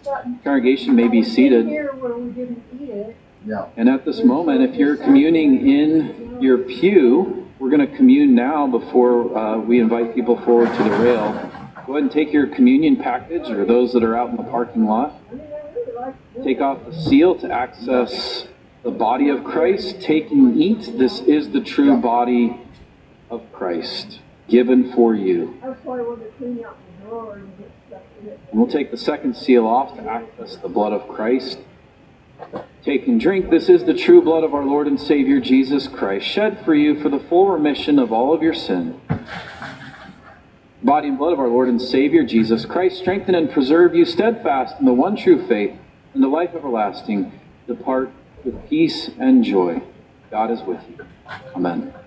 Congregation may be seated. Yeah. And at this moment, if you're communing in your pew, we're going to commune now before we invite people forward to the rail. Go ahead and take your communion package, or those that are out in the parking lot. Take off the seal to access the body of Christ. Take and eat. This is the true body of Christ, given for you. And we'll take the second seal off to access the blood of Christ. Take and drink. This is the true blood of our Lord and Savior Jesus Christ, shed for you for the full remission of all of your sin. Body and blood of our Lord and Savior Jesus Christ, strengthen and preserve you steadfast in the one true faith and the life everlasting. Depart with peace and joy. God is with you. Amen.